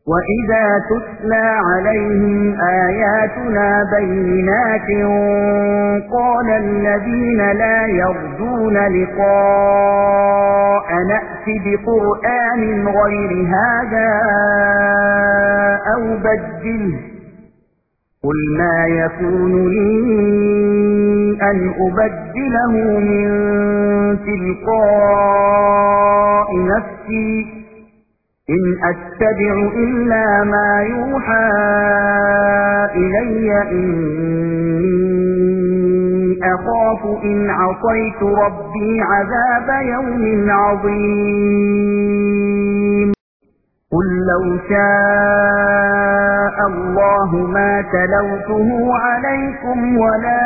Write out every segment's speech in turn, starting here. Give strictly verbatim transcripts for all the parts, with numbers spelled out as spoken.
وَإِذَا تُتْلَى عَلَيْهِمْ آيَاتُنَا بَيِّنَاتٍ قَالَ الَّذِينَ لَا يَرْجُونَ لِقَاءَنَا ائْتِ بِقُرْآنٍ غَيْرِ هَذَا أَوْ بَدِّلْهُ قُلْ مَا يَكُونُ لِي أَنْ أُبَدِّلَهُ مِنْ تِلْقَاءِ نَفْسِي إِنْ أَتَّبِعُ إِلَّا مَا يُوحَى إِلَيَّ إِنِّي أَخَافُ إِنْ عَصَيْتُ رَبِّي عَذَابَ يَوْمٍ عَظِيمٍ قُل لَّوْ شَاءَ اللَّهُ مَا تَلَوْتُهُ عَلَيْكُمْ وَلَا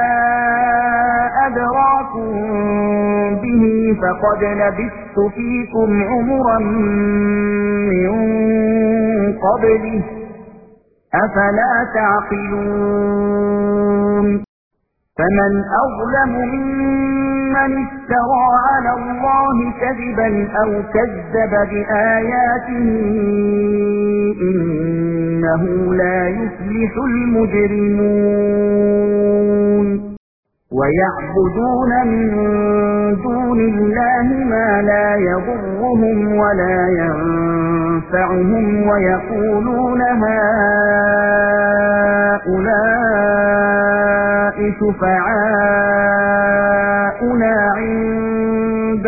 أَدْرَاكُم بِهِ فَقَدْ لَبِثْتُ فِيكُمْ عُمُرًا مِّن قَبْلِهِ أَفَلَا تَعْقِلُونَ فَمَنْ أَظْلَمُ مِمَّنِ افْتَرَىٰ عَلَى اللَّهِ كَذِبًا أَوْ كَذَّبَ بِآيَاتِهِ إِنَّهُ لَا يُفْلِحُ الْمُجْرِمُونَ وَيَعْبُدُونَ مِن دُونِ اللَّهِ مَا لَا يَضُرُّهُمْ وَلَا يَنفَعُهُمْ وَيَقُولُونَ هَٰؤُلَاءِ شُفَعَاؤُنَا عِندَ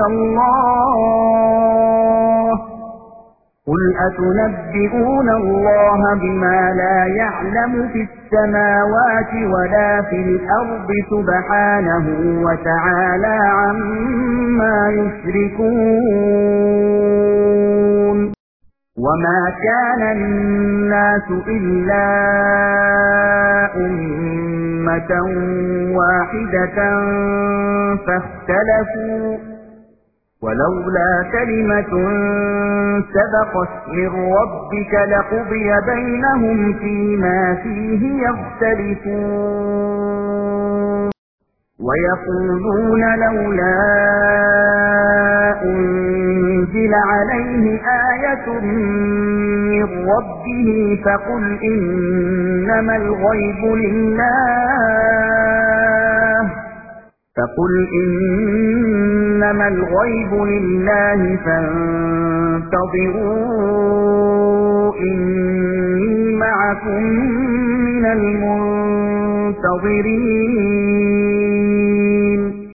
اللَّهِ قُلْ أَتُنَبِّئُونَ اللَّهَ بِمَا لَا يَعْلَمُ فِي السَّمَاوَاتِ وَلَا فِي الْأَرْضِ سُبْحَانَهُ وَتَعَالَى عَمَّا يُشْرِكُونَ وَمَا كَانَ النَّاسُ إِلَّا أُمَّةً وَاحِدَةً فَاخْتَلَفُوا وَلَوْلَا كَلِمَةٌ سَبَقَتْ مِنْ رَبِّكَ لَقُضِيَ بَيْنَهُمْ فِيمَا فِيهِ يَخْتَلِفُونَ وَيَقُولُونَ لَوْلَا أُنْزِلَ عَلَيْهِ آيَةٌ مِّن رَّبِّهِ فَقُلْ إِنَّمَا الْغَيْبُ لِلَّهِ فَقُلْ إِنَّمَا الْغَيْبُ لِلَّهِ فَانتَظِرُوا إِنِّي مَعَكُم مِّنَ الْمُنتَظِرِينَ